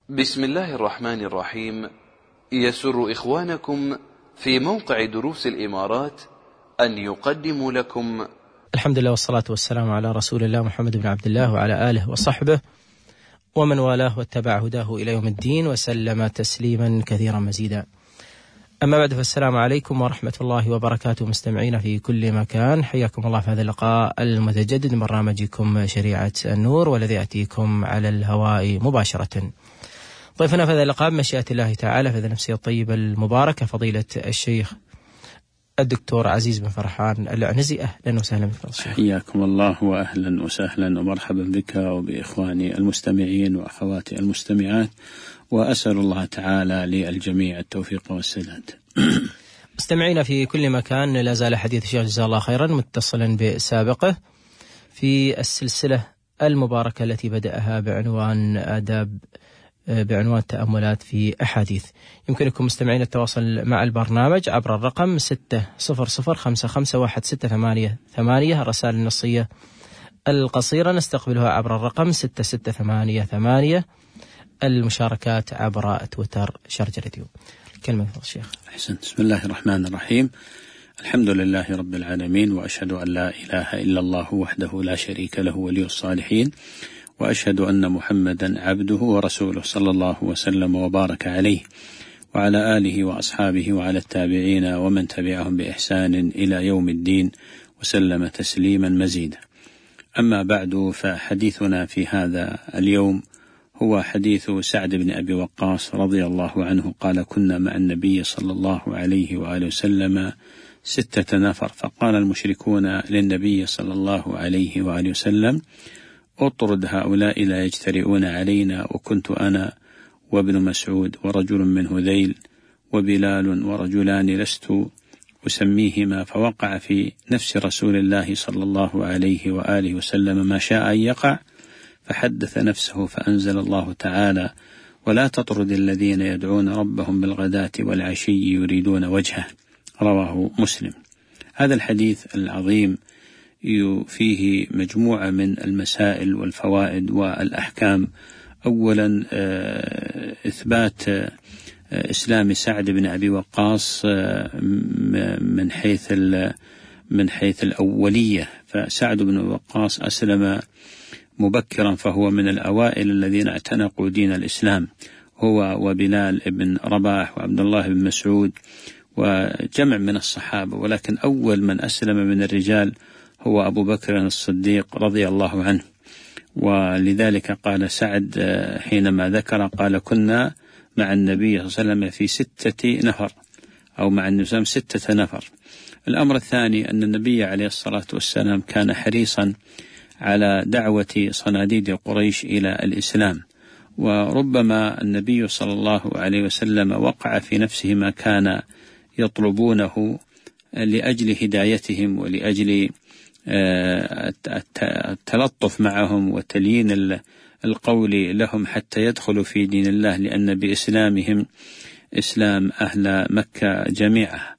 بسم الله الرحمن الرحيم. يسر إخوانكم في موقع دروس الإمارات أن يقدموا لكم الحمد لله والصلاة والسلام على رسول الله محمد بن عبد الله وعلى آله وصحبه ومن والاه واتبع هداه إلى يوم الدين وسلم تسليما كثيرا مزيدا. أما بعد، فالسلام عليكم ورحمة الله وبركاته مستمعين في كل مكان، حياكم الله في هذا اللقاء المتجدد من برنامجكم شريعة النور، والذي يأتيكم على الهواء مباشرة. ضيفنا في هذا اللقاء بمشيئة الله تعالى في هذه النفسية الطيبة المباركة فضيلة الشيخ الدكتور عزيز بن فرحان العنزي. أهلا وسهلا بك الشيخ. حياكم الله وأهلا وسهلا ومرحبا بك وبإخواني المستمعين وأخواتي المستمعات، وأسأل الله تعالى للجميع التوفيق والسداد. مستمعين في كل مكان، لا زال حديث الشيخ جزاه الله خيرا متصلا بسابقه في السلسلة المباركة التي بدأها بعنوان تأملات في أحاديث. يمكنكم مستمعين التواصل مع البرنامج عبر الرقم 600551688، الرسائل النصية القصيرة نستقبلها عبر الرقم 6688، المشاركات عبر تويتر شارجة راديو. كلمة الشيخ. أحسن. بسم الله الرحمن الرحيم. الحمد لله رب العالمين، وأشهد أن لا إله إلا الله وحده لا شريك له ولي الصالحين، وأشهد أن محمدا عبده ورسوله صلى الله وسلم وبارك عليه وعلى آله وأصحابه وعلى التابعين ومن تبعهم بإحسان إلى يوم الدين وسلم تسليما مزيدا. أما بعد، فحديثنا في هذا اليوم هو حديث سعد بن أبي وقاص رضي الله عنه قال: كنا مع النبي صلى الله عليه وآله وسلم 6 نفر، فقال المشركون للنبي صلى الله عليه وآله وسلم: اطرد هؤلاء لا يجترئون علينا. وكنت أنا وابن مسعود ورجل من هذيل وبلال ورجلان لست أسميهما. فوقع في نفس رسول الله صلى الله عليه وآله وسلم ما شاء أن يقع، فحدث نفسه فأنزل الله تعالى: ولا تطرد الذين يدعون ربهم بالغداة والعشي يريدون وجهه. رواه مسلم. هذا الحديث العظيم فيه مجموعة من المسائل والفوائد والأحكام. أولا، إثبات إسلام سعد بن أبي وقاص من حيث الأولية، فسعد بن وقاص أسلم مبكرا، فهو من الأوائل الذين اعتنقوا دين الإسلام، هو وبلال بن رباح وعبد الله بن مسعود وجمع من الصحابة، ولكن أول من أسلم من الرجال هو أبو بكر الصديق رضي الله عنه. ولذلك قال سعد حينما ذكر قال: كنا مع النبي صلى الله عليه وسلم في 6 نفر، أو مع النبي صلى الله عليه وسلم 6 نفر. الأمر الثاني أن النبي عليه الصلاة والسلام كان حريصا على دعوة صناديد قريش إلى الإسلام، وربما النبي صلى الله عليه وسلم وقع في نفسه ما كان يطلبونه لأجل هدايتهم ولأجل التلطف معهم وتليين القول لهم حتى يدخلوا في دين الله، لأن بإسلامهم إسلام أهل مكة جميعها.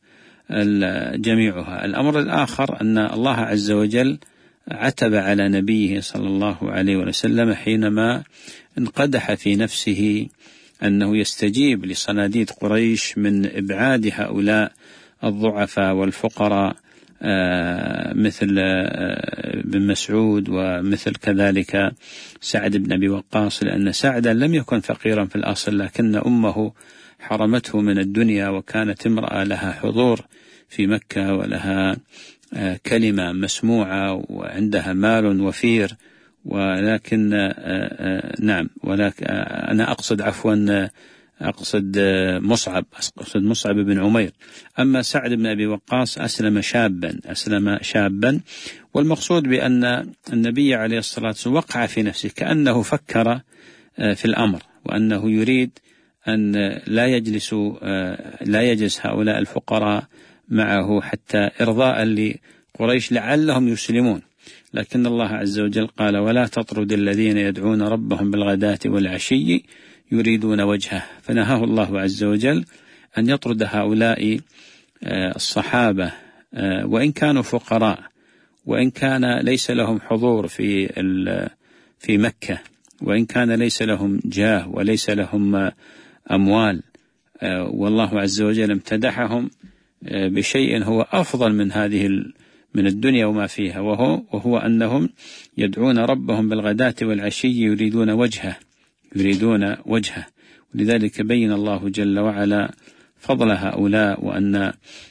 الأمر الآخر أن الله عز وجل عتب على نبيه صلى الله عليه وسلم حينما انقدح في نفسه أنه يستجيب لصناديد قريش من إبعاد هؤلاء الضعفاء والفقراء، مثل بن مسعود ومثل كذلك سعد بن أبي وقاص، لأن سعدا لم يكن فقيرا في الأصل، لكن أمه حرمته من الدنيا، وكانت امرأة لها حضور في مكة ولها كلمة مسموعة وعندها مال وفير. ولكن ولكن أنا أقصد مصعب بن عمير. أما سعد بن أبي وقاص أسلم شابا، والمقصود بأن النبي عليه الصلاة والسلام وقع في نفسه كأنه فكر في الأمر، وأنه يريد أن لا يجلس هؤلاء الفقراء معه حتى إرضاء لقريش لعلهم يسلمون. لكن الله عز وجل قال: ولا تطرد الذين يدعون ربهم بالغداة والعشي يريدون وجهه. فنهاه الله عز وجل أن يطرد هؤلاء الصحابة وإن كانوا فقراء، وإن كان ليس لهم حضور في مكة، وإن كان ليس لهم جاه وليس لهم أموال، والله عز وجل امتدحهم بشيء هو أفضل من الدنيا وما فيها، وهو أنهم يدعون ربهم بالغداة والعشي يريدون وجهه. ولذلك بين الله جل وعلا فضل هؤلاء، وأن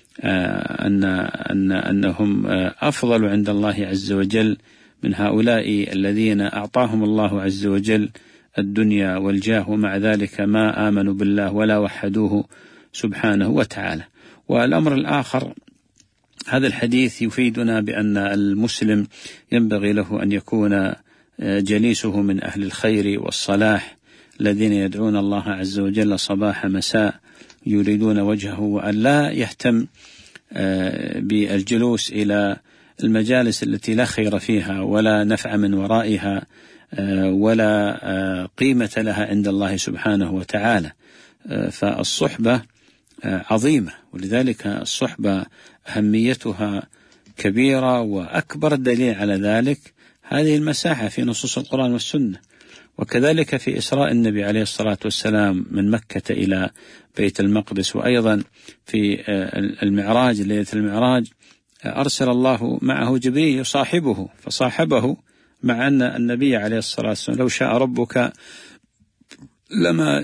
أنهم أفضل عند الله عز وجل من هؤلاء الذين أعطاهم الله عز وجل الدنيا والجاه، ومع ذلك ما آمنوا بالله ولا وحدوه سبحانه وتعالى. والأمر الآخر، هذا الحديث يفيدنا بأن المسلم ينبغي له أن يكون جليسه من أهل الخير والصلاح الذين يدعون الله عز وجل صباح مساء يريدون وجهه، وأن لا يهتم بالجلوس إلى المجالس التي لا خير فيها ولا نفع من ورائها ولا قيمة لها عند الله سبحانه وتعالى. فالصحبة عظيمة، ولذلك الصحبة أهميتها كبيرة، وأكبر الدليل على ذلك هذه المساحة في نصوص القرآن والسنة. وكذلك في إسراء النبي عليه الصلاة والسلام من مكة إلى بيت المقدس، وأيضا في المعراج، ليلة المعراج، أرسل الله معه جبريل يصاحبه، فصاحبه، مع أن النبي عليه الصلاة والسلام لو شاء ربك لما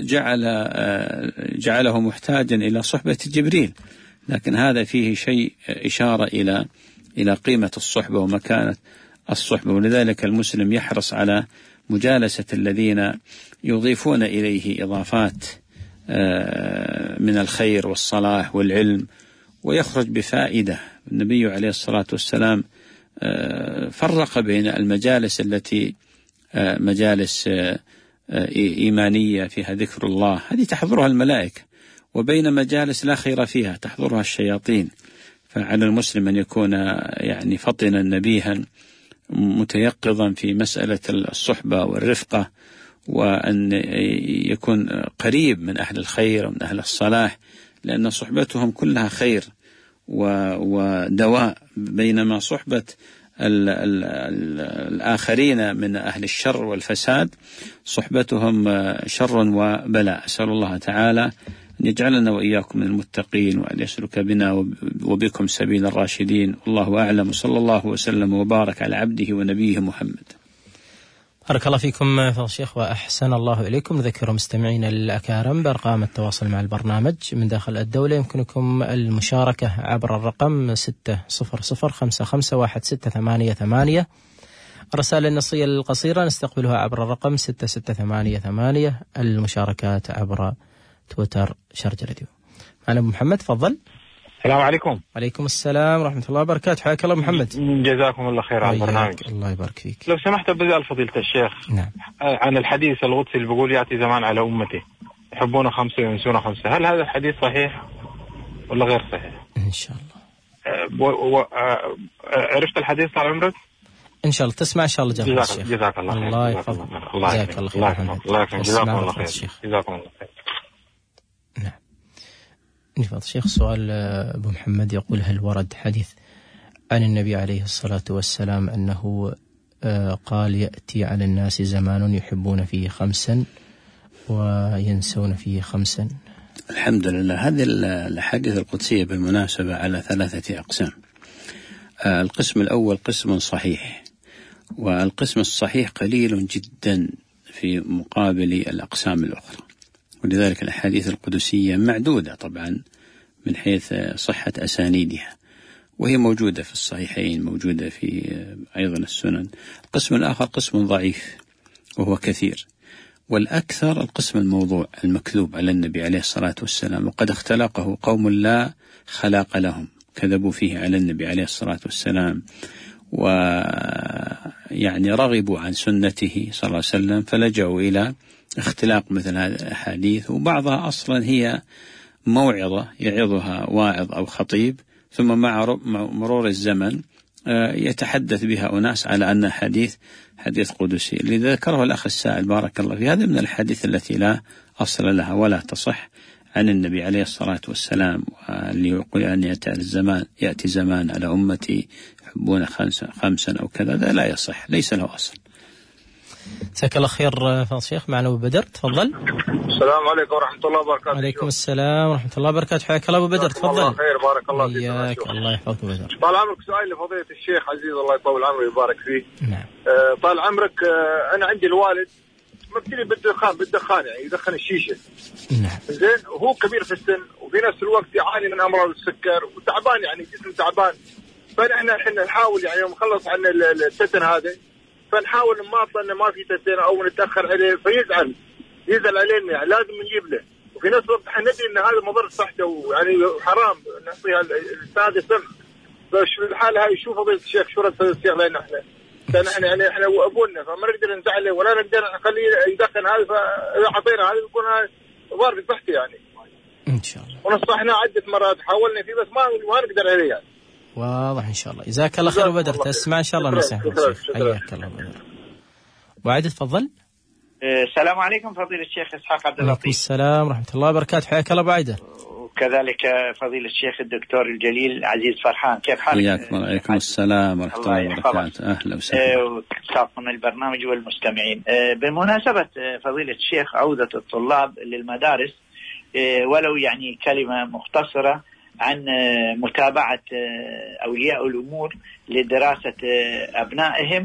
جعله محتاجا إلى صحبة جبريل، لكن هذا فيه شيء إشارة إلى قيمة الصحبة ومكانة الصحبة. ولذلك المسلم يحرص على مجالسة الذين يضيفون إليه إضافات من الخير والصلاح والعلم، ويخرج بفائدة. النبي عليه الصلاة والسلام فرق بين المجالس التي مجالس إيمانية فيها ذكر الله، هذه تحضرها الملائكة، وبين مجالس لا خير فيها تحضرها الشياطين. فعلى المسلم أن يكون يعني فطنا نبيها متيقظا في مسألة الصحبة والرفقة، وأن يكون قريب من أهل الخير ومن أهل الصلاح، لأن صحبتهم كلها خير ودواء، بينما صحبة الآخرين من أهل الشر والفساد صحبتهم شر وبلاء. أسأل الله تعالى أن يجعلنا وإياكم من المتقين، وأن يسلك بنا وبكم سبيل الراشدين. والله أعلم، صلى الله وسلم وبارك على عبده ونبيه محمد. بارك الله فيكم فضل الشيخ وأحسن الله إليكم. نذكر مستمعين الأكارم بأرقام التواصل مع البرنامج من داخل الدولة. يمكنكم المشاركة عبر الرقم 600551688. الرسائل النصية القصيرة نستقبلها عبر الرقم 6688. المشاركات عبر تويتر شرج راديو. معنا محمد، تفضل. السلام عليكم. وعليكم السلام ورحمة الله وبركاته. حياك الله محمد. جزاكم الله خير على البرنامج. الله يبارك فيك. لو سمحت بسأل فضيلة الشيخ. نعم. عن الحديث القدسي اللي بيقول يأتي زمان على أمتي يحبون 5 وينسون 5، هل هذا الحديث صحيح ولا غير صحيح؟ إن شاء الله. عرفت الحديث طال عمرك؟ إن شاء الله تسمع إن شاء الله. جزاك الله خير. الله يحفظك. جزاك الله خير. جزاكم الله خير. جزاكم الله خير. نعم. فضل الشيخ، سؤال أبو محمد يقول: هل ورد حديث عن النبي عليه الصلاة والسلام أنه قال يأتي على الناس زمان يحبون فيه 5 وينسون فيه 5؟ الحمد لله. هذه الأحاديث القدسية بالمناسبة على 3 أقسام. القسم الأول قسم صحيح، والقسم الصحيح قليل جدا في مقابل الأقسام الأخرى، ولذلك الأحاديث القدسية معدودة طبعا من حيث صحة أسانيدها، وهي موجودة في الصحيحين، موجودة في أيضا السنن. القسم الآخر قسم ضعيف وهو كثير، والأكثر القسم الموضوع المكذوب على النبي عليه الصلاة والسلام، وقد اختلقه قوم لا خلاق لهم، كذبوا فيه على النبي عليه الصلاة والسلام، ويعني رغبوا عن سنته صلى الله عليه وسلم، فلجأوا إلى اختلاق مثل هذه الأحاديث. وبعضها أصلا هي موعظة يعظها واعظ أو خطيب، ثم مع مرور الزمن يتحدث بها أناس على أن حديث قدسي. لذا ذكره الأخ السائل بارك الله فيه، هذا من الحديث التي لا أصل لها ولا تصح عن النبي عليه الصلاة والسلام، اللي يقول أن يأتي زمان على أمتي يحبون 5 أو كذا، لا يصح، ليس له أصل. جزاك الله خير فضل الشيخ. معنا أبو بدر، تفضل. السلام عليكم ورحمة الله وبركاته. وعليكم السلام ورحمة الله وبركاته. حياك الله أبو بدر، تفضل. الله خير، بارك الله فيك. حياك الله يحفظك أبو بدر. طال عمرك، سؤال لفضيلة الشيخ عزيز الله يطول عمره ويبارك فيه. نعم. طال عمرك، أنا عندي الوالد مبتلي بالدخان يعني يدخن الشيشة. نعم. زين، وهو كبير في السن وفي نفس الوقت يعاني من أمراض السكر وتعبان، يعني جسم تعبان. فنحن نحاول يعني يوم نخلص عن التتن هذا فنحاول نماطل انه ما في تتن او نتاخر عليه، يزعل علينا، يعني لازم نجيب له. وفي نفس الوقت احنا ندري ان هذا مضر صحته ويعني حرام نعطيها السادة سم. فشو الحالة هاي؟ شو فضيلة الشيخ، شو رد فضيلة الشيخ لنا احنا يعني احنا وابونا، فما نقدر نزعله ولا نقدر نخليه يدخن هذا. فاذا اعطينا هذا يكون ضار بصحته يعني. ان شاء الله. ونصحنا عدة مرات، حاولنا فيه بس ما نقدر عليه يعني. واضح إن شاء الله. جزاك الله خير بدر، تسمع إن شاء الله النصيحة. حياك الله بدر. وعد تفضل. السلام عليكم فضيلة الشيخ إسحاق عبد اللطيف. وعليكم السلام ورحمة الله وبركاته. حياك الله بعيدة. وكذلك فضيلة الشيخ الدكتور الجليل عزيز فرحان، كيف حالك؟ حياك. وعليكم السلام ورحمة الله وبركاته. أهلا وسهلا. وكافة البرنامج والمستمعين. بمناسبة فضيلة الشيخ عودة الطلاب للمدارس، ولو يعني كلمة مختصرة عن متابعة أولياء الأمور لدراسة أبنائهم،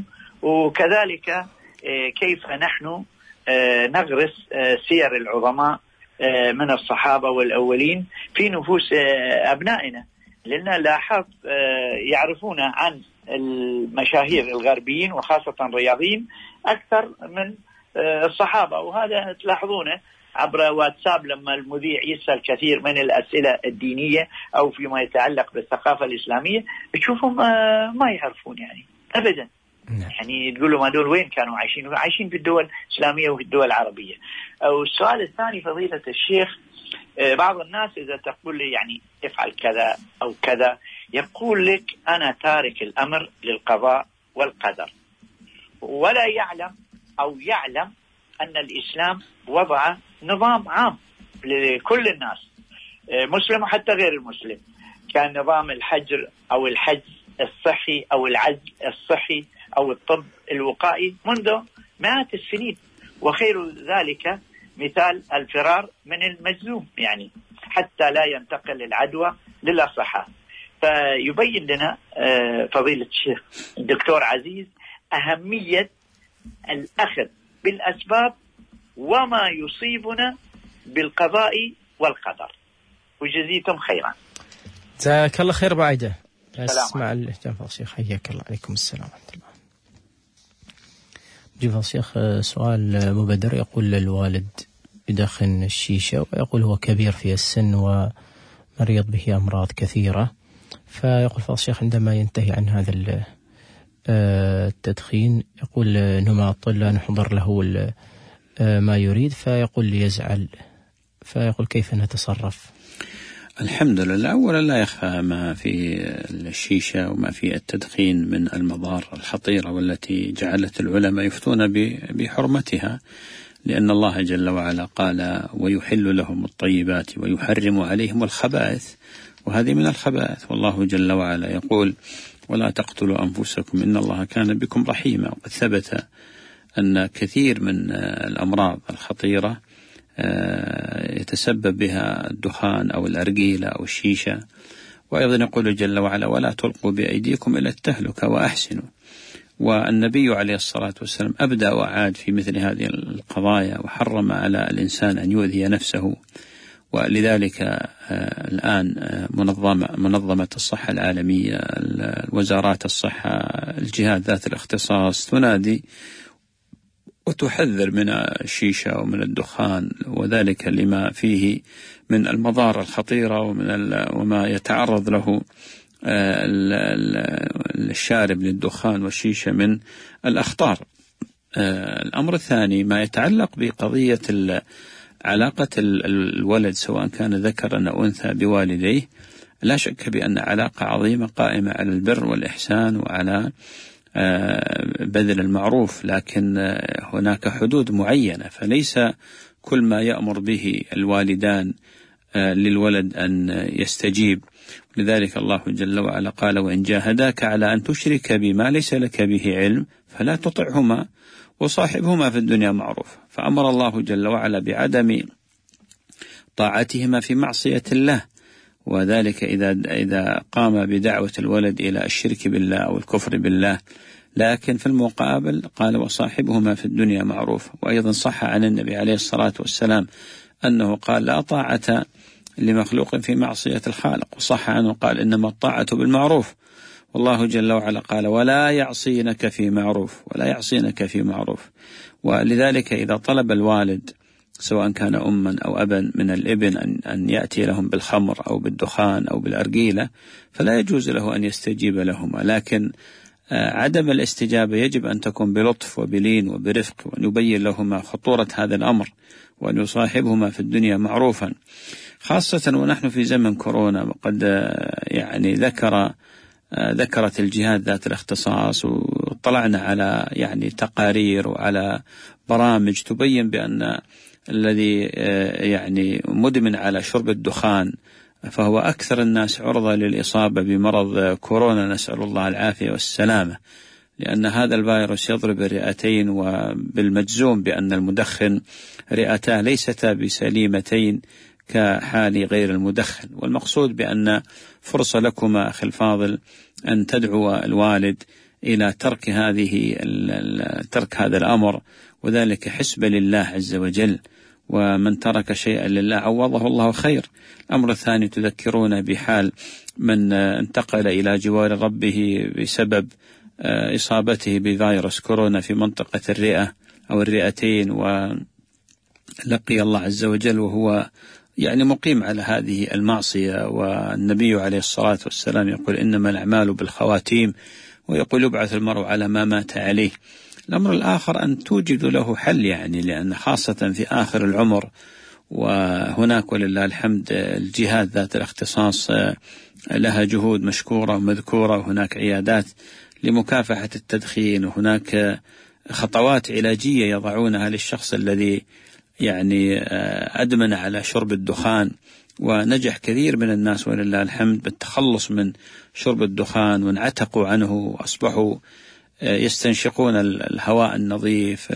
وكذلك كيف نحن نغرس سير العظماء من الصحابة والأولين في نفوس أبنائنا. لأن لاحظ يعرفون عن المشاهير الغربيين وخاصة الرياضيين أكثر من الصحابة، وهذا تلاحظونه عبر واتساب لما المذيع يسأل كثير من الأسئلة الدينية أو فيما يتعلق بالثقافة الإسلامية تشوفهم ما يعرفون يعني أبدا. يعني تقولوا ما دول وين كانوا عايشين في الدول الإسلامية وفي الدول العربية. والسؤال الثاني فضيلة الشيخ، بعض الناس إذا تقول لي يعني افعل كذا أو كذا يقول لك أنا تارك الأمر للقضاء والقدر، ولا يعلم أو يعلم أن الإسلام وضع نظام عام لكل الناس مسلم وحتى غير المسلم، كان نظام الحجر أو الحجز الصحي أو العزل الصحي أو الطب الوقائي منذ مئات السنين، وخير ذلك مثال الفرار من المجذوم يعني حتى لا ينتقل العدوى للأصحاء. فيبين لنا فضيلة الشيخ الدكتور عزيز أهمية الأخذ بالأسباب وما يصيبنا بالقضاء والقدر، وجزيتم خيرا. جزاك الله خير بعيدة. اسمع الإجابة الشيخ. حياك الله. عليكم السلام ورحمة الله. جيب الشيخ سؤال مبادر، يقول الوالد يدخن الشيشة ويقول هو كبير في السن ومريض به أمراض كثيرة، فيقول الشيخ عندما ينتهي عن هذا التدخين يقول نماطل لا نحضر له ما يريد، فيقول لي يزعل، فيقول كيف نتصرف؟ الحمد لله. أولا لا يخفى ما في الشيشة وما في التدخين من المضار الخطيرة والتي جعلت العلماء يفتون بحرمتها، لأن الله جل وعلا قال ويحل لهم الطيبات ويحرم عليهم الخبائث، وهذه من الخبائث. والله جل وعلا يقول ولا تقتلوا أنفسكم إن الله كان بكم رحيما. وقد ثبت أن كثير من الأمراض الخطيرة يتسبب بها الدخان أو الأرجيلة أو الشيشة. وأيضا يقول جل وعلا ولا تلقوا بأيديكم إلى التهلكة وأحسنوا. والنبي عليه الصلاة والسلام أبدأ وعاد في مثل هذه القضايا وحرم على الإنسان أن يؤذي نفسه. ولذلك الآن منظمة الصحة العالمية، وزارات الصحة، الجهات ذات الاختصاص تنادي وتحذر من الشيشة ومن الدخان، وذلك لما فيه من المضار الخطيرة وما يتعرض له الشارب للدخان والشيشة من الأخطار. الأمر الثاني ما يتعلق بقضية علاقة الولد سواء كان ذكرا أو أنثى بوالديه، لا شك بأن علاقة عظيمة قائمة على البر والإحسان وعلى بذل المعروف، لكن هناك حدود معينة، فليس كل ما يأمر به الوالدان للولد أن يستجيب. لذلك الله جل وعلا قال وإن جاهداك على أن تشرك بما ليس لك به علم فلا تطعهما وصاحبهما في الدنيا معروف. فأمر الله جل وعلا بعدم طاعتهما في معصية الله، وذلك إذا قام بدعوة الولد إلى الشرك بالله أو الكفر بالله. لكن في المقابل قال وصاحبهما في الدنيا معروف. وأيضا صح عن النبي عليه الصلاة والسلام أنه قال لا طاعة لمخلوق في معصية الخالق، وصح عنه قال إنما الطاعة بالمعروف. والله جل وعلا قال ولا يعصينك في معروف، ولا يعصينك في معروف. ولذلك إذا طلب الوالد سواء كان أما أو أبا من الابن أن يأتي لهم بالخمر أو بالدخان أو بالأرجيلة فلا يجوز له أن يستجيب لهما، لكن عدم الاستجابة يجب أن تكون بلطف وبلين وبرفق، وأن يبين لهما خطورة هذا الأمر، وأن يصاحبهما في الدنيا معروفا، خاصة ونحن في زمن كورونا. وقد يعني ذكرت الجهات ذات الاختصاص وطلعنا على يعني تقارير وعلى برامج تبين بأن الذي يعني مدمن على شرب الدخان فهو أكثر الناس عرضة للإصابة بمرض كورونا، نسأل الله العافية والسلامة، لأن هذا الفيروس يضرب الرئتين، وبالمجزوم بأن المدخن رئتاه ليستا بسليمتين كحال غير المدخن. والمقصود بأن فرصة لكما أخي الفاضل أن تدعو الوالد إلى ترك هذا الأمر، وذلك حسب لله عز وجل، ومن ترك شيئا لله عوضه الله خير. الأمر الثاني تذكرون بحال من انتقل إلى جوار ربه بسبب إصابته بفيروس كورونا في منطقة الرئة أو الرئتين، ولقي الله عز وجل وهو يعني مقيم على هذه المعصية. والنبي عليه الصلاة والسلام يقول إنما الأعمال بالخواتيم، ويقول يبعث المرء على ما مات عليه. الأمر الآخر أن توجد له حل، يعني لأن خاصة في آخر العمر، وهناك ولله الحمد الجهات ذات الاختصاص لها جهود مشكورة ومذكورة، وهناك عيادات لمكافحة التدخين، وهناك خطوات علاجية يضعونها للشخص الذي يعني أدمن على شرب الدخان. ونجح كثير من الناس ولله الحمد بالتخلص من شرب الدخان، وانعتقوا عنه وأصبحوا يستنشقون الهواء النظيف،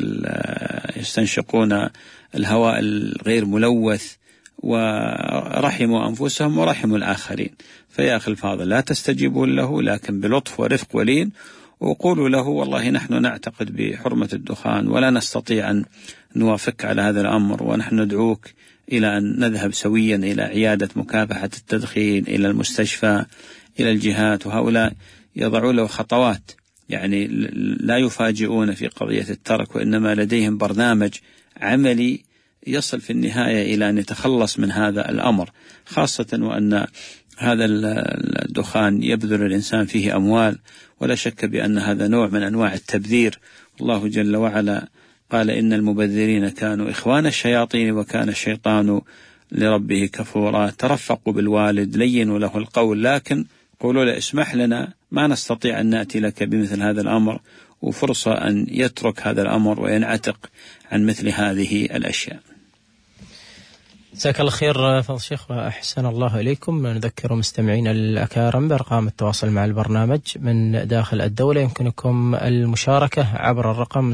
يستنشقون الهواء الغير ملوث، ورحموا أنفسهم ورحموا الآخرين. فيا أخي الفاضل لا تستجيبوا له، لكن بلطف ورفق ولين، وقولوا له والله نحن نعتقد بحرمة الدخان ولا نستطيع أن نوافق على هذا الأمر، ونحن ندعوك إلى أن نذهب سويا إلى عيادة مكافحة التدخين، إلى المستشفى، إلى الجهات. وهؤلاء يضعون له خطوات، يعني لا يفاجئون في قضية الترك، وإنما لديهم برنامج عملي يصل في النهاية إلى أن يتخلص من هذا الأمر، خاصة وأن هذا الدخان يبذل الإنسان فيه أموال، ولا شك بأن هذا نوع من أنواع التبذير. الله جل وعلا قال إن المبذرين كانوا إخوان الشياطين وكان الشيطان لربه كفورا. ترفقوا بالوالد، لينوا له القول، لكن قولوا له اسمح لنا ما نستطيع أن نأتي لك بمثل هذا الأمر، وفرصة أن يترك هذا الأمر وينعتق عن مثل هذه الأشياء. جزاك الله خير فضل الشيخ وأحسن الله إليكم. نذكر مستمعين الأكارم بأرقام التواصل مع البرنامج من داخل الدولة. يمكنكم المشاركة عبر الرقم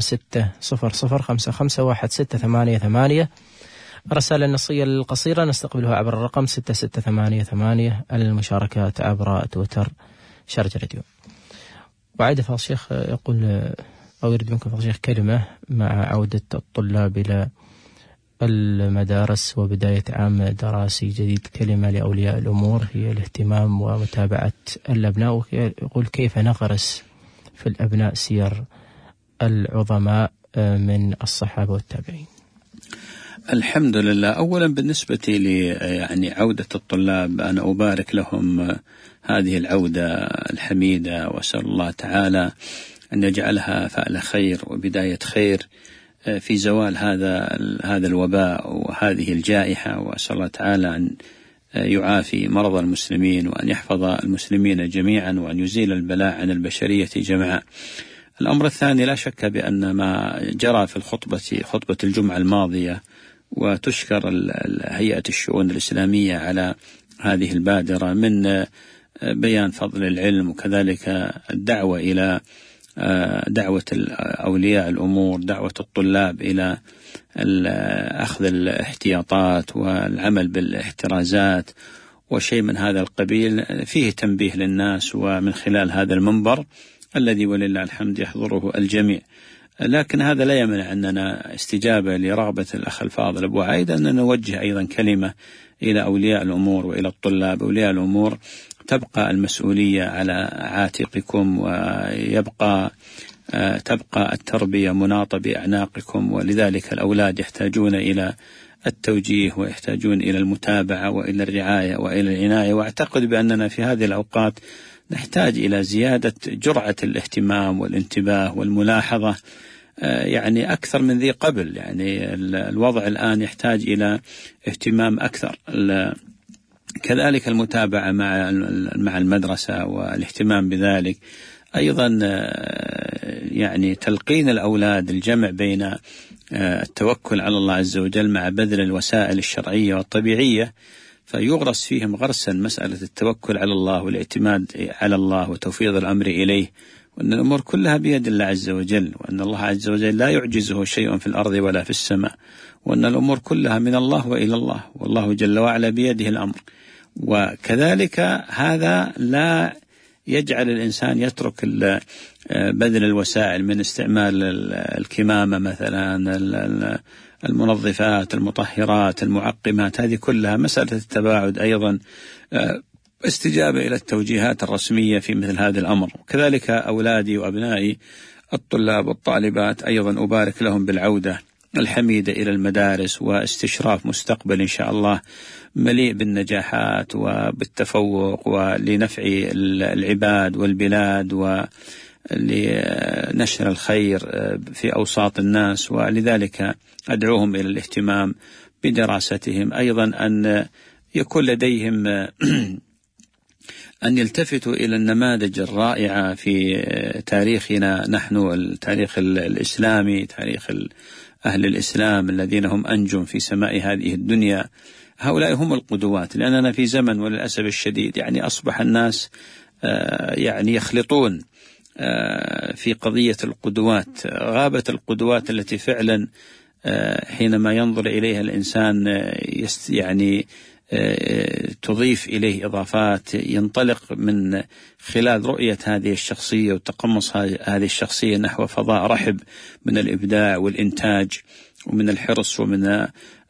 600551688. الرسالة النصية القصيرة نستقبلها عبر الرقم 6688. المشاركات عبر تويتر شارجة راديو. وعيد فضل الشيخ يقول أو يريد منكم فضل الشيخ كلمة مع عودة الطلاب إلى المدارس وبداية عام دراسي جديد، كلمة لأولياء الأمور هي الاهتمام ومتابعة الأبناء. يقول كيف نغرس في الأبناء سير العظماء من الصحابة والتابعين؟ الحمد لله. أولا بالنسبة لي يعني عودة الطلاب، أنا أبارك لهم هذه العودة الحميدة، وأسأل الله تعالى أن يجعلها فعل خير وبداية خير في زوال هذا الوباء وهذه الجائحة. وأسأل الله تعالى أن يعافي مرضى المسلمين، وأن يحفظ المسلمين جميعا، وأن يزيل البلاء عن البشرية جميعا. الأمر الثاني لا شك بأن ما جرى في خطبة الجمعة الماضية، وتشكر هيئة الشؤون الإسلامية على هذه البادرة من بيان فضل العلم، وكذلك الدعوة إلى دعوة أولياء الأمور، دعوة الطلاب إلى أخذ الاحتياطات والعمل بالاحترازات وشيء من هذا القبيل، فيه تنبيه للناس ومن خلال هذا المنبر الذي ولله الحمد يحضره الجميع. لكن هذا لا يمنع أننا استجابة لرغبة الأخ الفاضل أبو عايد أن نوجه أيضا كلمة إلى أولياء الأمور وإلى الطلاب. أولياء الأمور تبقى المسؤولية على عاتقكم، تبقى التربية مناطة بأعناقكم، ولذلك الأولاد يحتاجون إلى التوجيه ويحتاجون إلى المتابعة وإلى الرعاية وإلى العناية. وأعتقد بأننا في هذه الأوقات نحتاج إلى زيادة جرعة الاهتمام والانتباه والملاحظة يعني أكثر من ذي قبل. يعني الوضع الآن يحتاج إلى اهتمام أكثر. كذلك المتابعة مع المدرسة والاهتمام بذلك، أيضا يعني تلقين الأولاد الجمع بين التوكل على الله عز وجل مع بذل الوسائل الشرعية والطبيعية، فيغرس فيهم غرسا مسألة التوكل على الله والاعتماد على الله وتوفيض الأمر إليه، وأن الأمور كلها بيد الله عز وجل، وأن الله عز وجل لا يعجزه شيء في الأرض ولا في السماء، وأن الأمور كلها من الله وإلى الله، والله جل وعلا بيده الأمر. وكذلك هذا لا يجعل الإنسان يترك بذل الوسائل من استعمال الكمامة مثلا، المنظفات، المطهرات، المعقمات، هذه كلها مسألة التباعد أيضا استجابة إلى التوجيهات الرسمية في مثل هذا الأمر. كذلك أولادي وأبنائي الطلاب والطالبات أيضا أبارك لهم بالعودة الحميدة إلى المدارس واستشراف مستقبل إن شاء الله مليء بالنجاحات وبالتفوق ولنفع العباد والبلاد ولنشر الخير في أوساط الناس. ولذلك أدعوهم إلى الاهتمام بدراستهم، أيضا أن يكون لديهم أن يلتفتوا إلى النماذج الرائعة في تاريخنا نحن، التاريخ الإسلامي، تاريخ أهل الإسلام الذين هم أنجم في سماء هذه الدنيا. هؤلاء هم القدوات، لأننا في زمن وللأسف الشديد يعني أصبح الناس يعني يخلطون في قضية القدوات. غابت القدوات التي فعلا حينما ينظر إليها الإنسان يعني تضيف إليه إضافات، ينطلق من خلال رؤية هذه الشخصية وتقمص هذه الشخصية نحو فضاء رحب من الإبداع والإنتاج ومن الحرص ومن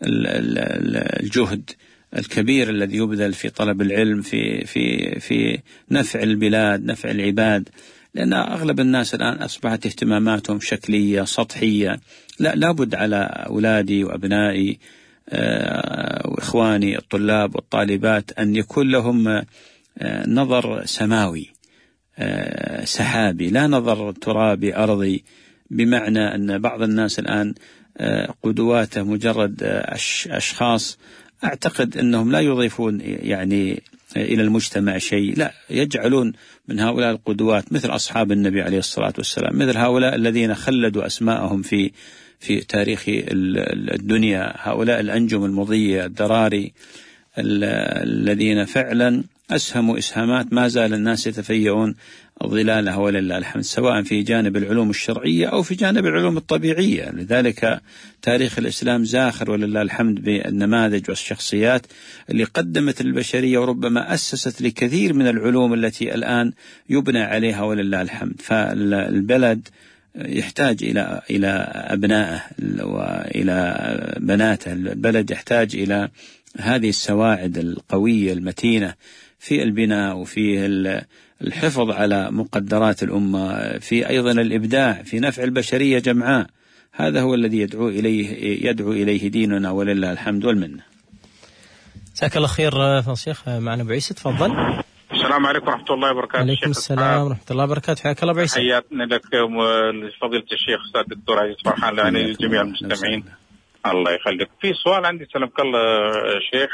الجهد الكبير الذي يبذل في طلب العلم في نفع البلاد، نفع العباد. لأن أغلب الناس الآن أصبحت اهتماماتهم شكلية سطحية. لابد على أولادي وأبنائي وإخواني الطلاب والطالبات أن يكون لهم نظر سماوي سحابي، لا نظر ترابي أرضي، بمعنى أن بعض الناس الآن قدواته مجرد أشخاص أعتقد أنهم لا يضيفون يعني إلى المجتمع شيء، لا، يجعلون من هؤلاء القدوات مثل أصحاب النبي عليه الصلاة والسلام، مثل هؤلاء الذين خلدوا أسماءهم في تاريخ الدنيا، هؤلاء الأنجم المضية الدراري الذين فعلا أسهموا إسهامات ما زال الناس يتفيئون ظلالها ولله الحمد، سواء في جانب العلوم الشرعية أو في جانب العلوم الطبيعية. لذلك تاريخ الإسلام زاخر ولله الحمد بالنماذج والشخصيات اللي قدمت البشرية وربما أسست لكثير من العلوم التي الآن يبنى عليها ولله الحمد. فالبلد يحتاج إلى أبنائه وإلى بناته، البلد يحتاج إلى هذه السواعد القوية المتينة في البناء وفي الحفظ على مقدرات الأمة، في أيضا الإبداع في نفع البشرية جمعاء. هذا هو الذي يدعو إليه ديننا ولله الحمد والمنة. جزاك الله خير فضل الشيخ. معنا أبو عيسى، تفضل. السلام عليكم ورحمة الله وبركاته. عليكم السلام ورحمة الله وبركاته. حياك الله أبو عيسى. حياتنا لك فضيلة الشيخ أستاذ الدكتور عزيز فرحان لأني جميع المستمعين. الله يخليك. في سؤال عندي سلمك الله شيخ.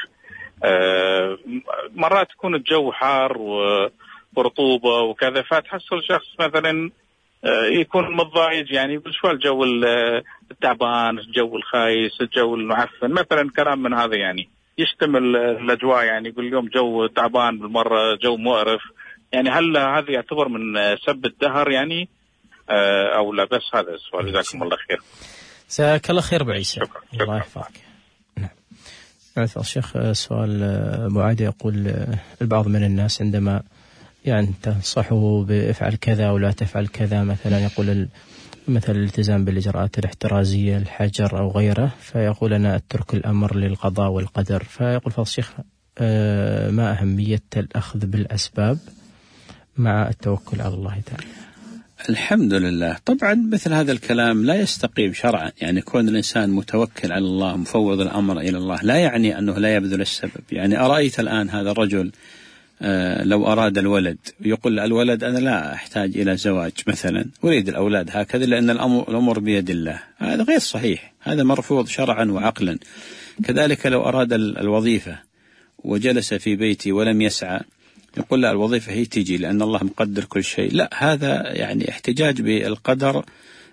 مرات يكون الجو حار ورطوبة وكذا، فتحصل شخص مثلا يكون متضايق، يعني يقول شو الجو التعبان، الجو الخايس، الجو المعفن مثلا، كلام من هذا يعني يشتمل الأجواء، يعني يقول اليوم جو تعبان بالمرة، جو مقرف. يعني هل هذا يعتبر من سب الدهر يعني أو لا. بس هذا السؤال. جزاكم الله خير. جزاك الله خير أبو عيسى. شكرا. الله يحفظك. نعم. الشيخ سؤال أبو عادي يقول البعض من الناس عندما يعني تنصحه بافعل كذا ولا تفعل كذا، مثلا يقول مثل الالتزام بالإجراءات الاحترازية، الحجر أو غيره، فيقول أنا أترك الأمر للقضاء والقدر. فيقول فضل الشيخ ما أهمية الأخذ بالأسباب مع التوكل على الله تعالى؟ الحمد لله. طبعا مثل هذا الكلام لا يستقيم شرعا، يعني كون الإنسان متوكل على الله مفوض الأمر إلى الله لا يعني أنه لا يبذل السبب. يعني أرأيت الآن هذا الرجل لو أراد الولد يقول الولد أنا لا أحتاج إلى زواج مثلا، أريد الأولاد هكذا لأن الأمر بيد الله، هذا غير صحيح، هذا مرفوض شرعا وعقلا. كذلك لو أراد الوظيفة وجلس في بيتي ولم يسعى يقول لا الوظيفة هي تجي لأن الله مقدر كل شيء، لا، هذا يعني احتجاج بالقدر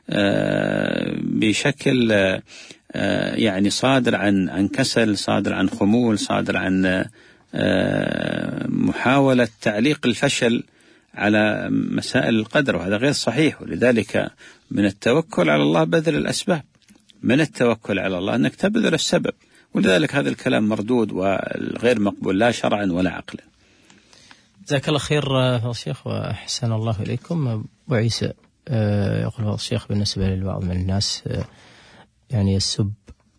بشكل يعني صادر عن كسل، صادر عن خمول، صادر عن محاولة تعليق الفشل على مسائل القدر، وهذا غير صحيح. ولذلك من التوكل على الله بذل الأسباب، من التوكل على الله أنك تبذل السبب، ولذلك هذا الكلام مردود وغير مقبول لا شرعا ولا عقلا. جزاك الله خير فضل الشيخ وأحسن الله إليكم. أبو عيسى يقول فضل الشيخ بالنسبة للبعض من الناس يعني يسب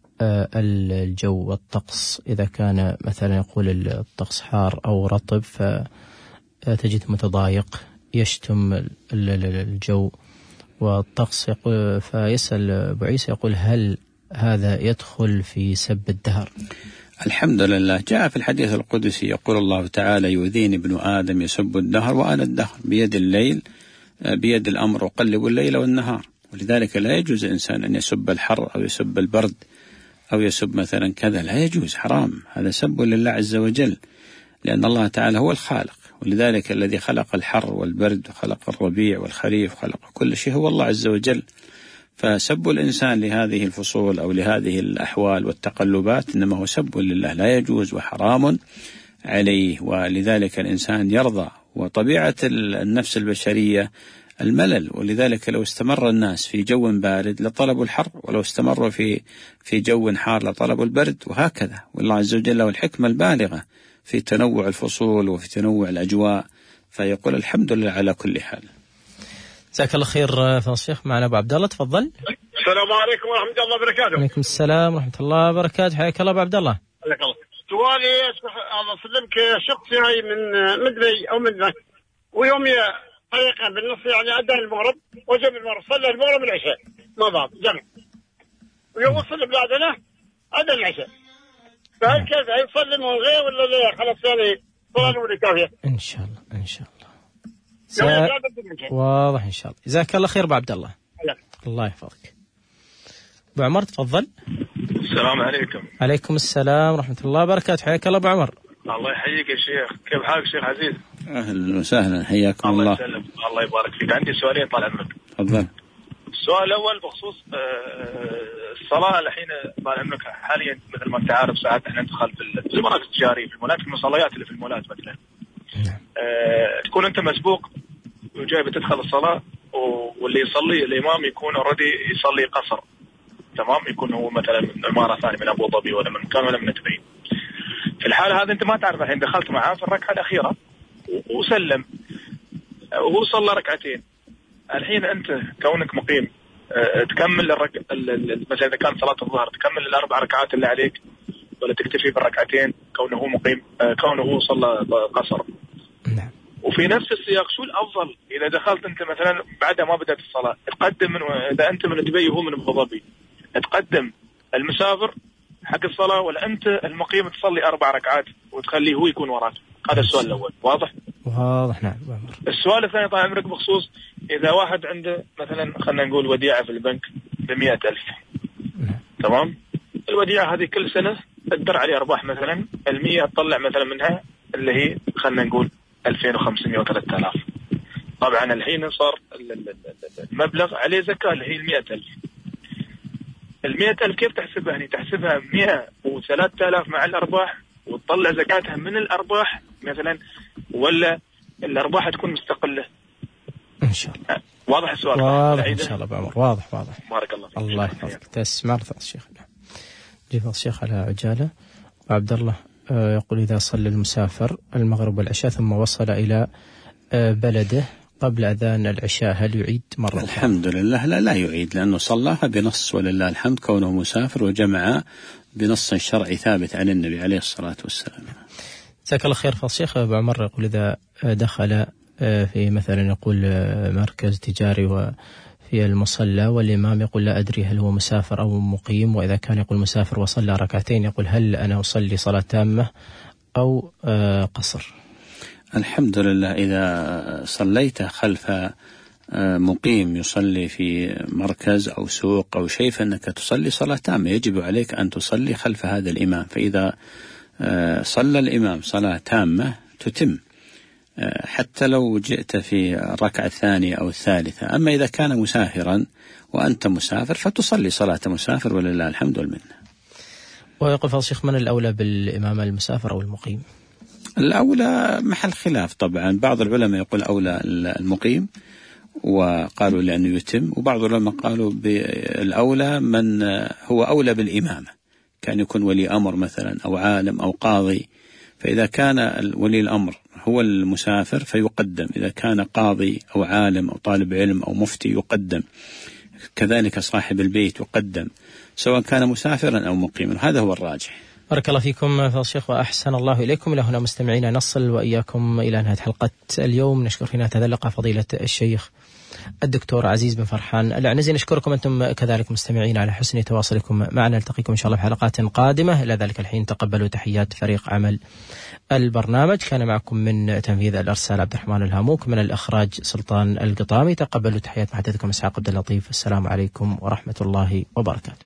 الجو والطقس، إذا كان مثلا يقول الطقس حار أو رطب فتجد متضايق، يشتم الجو والطقس، فيسأل أبو عيسى يقول هل هذا يدخل في سب الدهر؟ الحمد لله. جاء في الحديث القدسي يقول الله تعالى يؤذيني ابن آدم يسب الدهر وأنا الدهر بيد الليل بيد الأمر أقلب الليل والنهار. ولذلك لا يجوز الإنسان أن يسب الحر أو يسب البرد أو يسب مثلا كذا، لا يجوز، حرام، هذا سب لله عز وجل، لأن الله تعالى هو الخالق. ولذلك الذي خلق الحر والبرد وخلق الربيع والخريف وخلق كل شيء هو الله عز وجل. فسب الإنسان لهذه الفصول أو لهذه الأحوال والتقلبات إنما هو سب لله، لا يجوز وحرام عليه. ولذلك الإنسان يرضى، وطبيعة النفس البشرية الملل، ولذلك لو استمر الناس في جو بارد لطلبوا الحر، ولو استمروا في جو حار لطلبوا البرد، وهكذا. والله عز وجل له الحكمة البالغة في تنوع الفصول وفي تنوع الأجواء، فيقول الحمد لله على كل حال. جزاك الله خير فضل الشيخ. معنا أبو عبد الله، تفضل. السلام عليكم ورحمة الله وبركاته. وعليكم السلام ورحمة الله وبركاته. حياك الله أبو عبد الله. حياك الله. سؤالي الله يسلمك، شخص هاي من مدري أو مدري، ويوم طريقة بالنص يعني أدى المغرب وجب المغرب، صلى المغرب العشاء مع بعض جمع، ويوم وصل بلادنا أدى العشاء، فهل كيف هيصلي من غير ولا لا؟ خلاص يعني صلاة ولا كافية؟ إن شاء الله إن شاء الله واضح إن شاء الله. جزاك الله خير أبو عبد الله. الله يحفظك. أبو عمر تفضل. السلام عليكم. عليكم السلام ورحمة الله وبركاته. حياك الله أبو عمر. الله يحييك يا شيخ، كيف حالك شيخ عزيز؟ أهلا وسهلا، حياكم الله. الله يسلمك، الله يبارك فيك. عندي سؤالين طال عمرك. تفضل. السؤال الأول بخصوص الصلاة. الحين طال عمرك حاليا مثل ما أنت عارف ساعات احنا ندخل في المراكز التجارية، في المولات، في المصليات اللي في المولات مثلا، تكون أنت مسبوق وجاي بتدخل الصلاة، واللي يصلي الإمام يكون اوريدي يصلي قصر، تمام، يكون هو مثلا من عمارة ثانية من أبو ظبي ولا من مكان ولا من دبي. في الحالة هذه أنت ما تعرف، الحين دخلت معاه في الركعة الأخيرة وسلم وهو صلى ركعتين. الحين أنت كونك مقيم تكمل مثلا إذا كان صلاة الظهر تكمل الأربع ركعات اللي عليك، ولا تكتفي بالركعتين كونه هو مقيم، كونه هو صلى قصر؟ وفي نفس السياق شو الأفضل إذا دخلت أنت مثلا بعد ما بدأت الصلاة تقدم إذا أنت من دبي وهو من أبو ظبي، تقدم المسافر حق الصلاة ولا أنت المقيم تصلي 4 ركعات وتخليه هو يكون وراك؟ هذا السؤال الأول. واضح؟ واضح. نعم. السؤال الثاني طال عمرك بخصوص إذا واحد عنده مثلا خلنا نقول وديعة في البنك ب100,000، تمام، الوديعة هذه كل سنة تقدر عليه أرباح مثلا 100 تطلع مثلا منها اللي هي خلنا نقول 2500 و 3000. طبعا الحين صار المبلغ عليه زكاة اللي هي 100,000. 100,000 كيف تحسبها؟ يعني تحسبها 100 و 3000 مع الأرباح وتطلع زكاتها من الأرباح مثلا، ولا الأرباح تكون مستقلة؟ إن شاء الله. واضح السؤال؟ واضح إن شاء الله بعمر، واضح. بارك الله فيك. الله يحفظك. تسمع الشيخ. جيب الشيخ على عجالة. وعبد الله يقول إذا صلى المسافر المغرب والعشاء ثم وصل إلى بلده قبل أذان العشاء هل يعيد مرة أخرى؟ الحمد لله لا يعيد، لأنه صلاها بنص ولله الحمد كونه مسافر، وجمع بنص شرعي ثابت عن النبي عليه الصلاة والسلام. جزاك الله خير. فالشيخ أبو عمر يقول إذا دخل في مثلا يقول مركز تجاري وفي المصلى والإمام يقول لا أدري هل هو مسافر أو مقيم، وإذا كان يقول مسافر وصلى ركعتين يقول هل أنا أصلي صلاة تامة أو قصر؟ الحمد لله إذا صليت خلف مقيم يصلي في مركز أو سوق أو شيء فإنك تصلي صلاة تامة، يجب عليك أن تصلي خلف هذا الإمام، فإذا صلى الإمام صلاة تامة تتم حتى لو جئت في الركعة الثانية أو الثالثة. أما إذا كان مسافرا وأنت مسافر فتصلي صلاة مسافر ولله الحمد والمنة. ويقول الشيخ من الأولى بالإمام المسافر أو المقيم؟ الأولى محل خلاف طبعا، بعض العلماء يقول أولى المقيم وقالوا لأنه يتم، وبعض العلماء قالوا بالأولى من هو أولى بالإمامة، كان يكون ولي أمر مثلا أو عالم أو قاضي، فإذا كان ولي الأمر هو المسافر فيقدم، إذا كان قاضي أو عالم أو طالب علم أو مفتي يقدم، كذلك صاحب البيت يقدم سواء كان مسافرا أو مقيما، هذا هو الراجح. بارك الله فيكم فضيلة الشيخ وأحسن الله إليكم. إلى هنا مستمعينا نصل وإياكم إلى نهاية حلقة اليوم. نشكر في نهاية هذا اللقاء فضيلة الشيخ الدكتور عزيز بن فرحان العنزي. نشكركم أنتم كذلك مستمعين على حسن تواصلكم معنا. نلتقيكم إن شاء الله في حلقات قادمة. إلى ذلك الحين تقبلوا تحيات فريق عمل البرنامج. كان معكم من تنفيذ الإرسال عبد الرحمن الهاموك، من الإخراج سلطان القطامي. تقبلوا تحيات محدثكم إسحاق عبد اللطيف. السلام عليكم ورحمة الله وبركاته.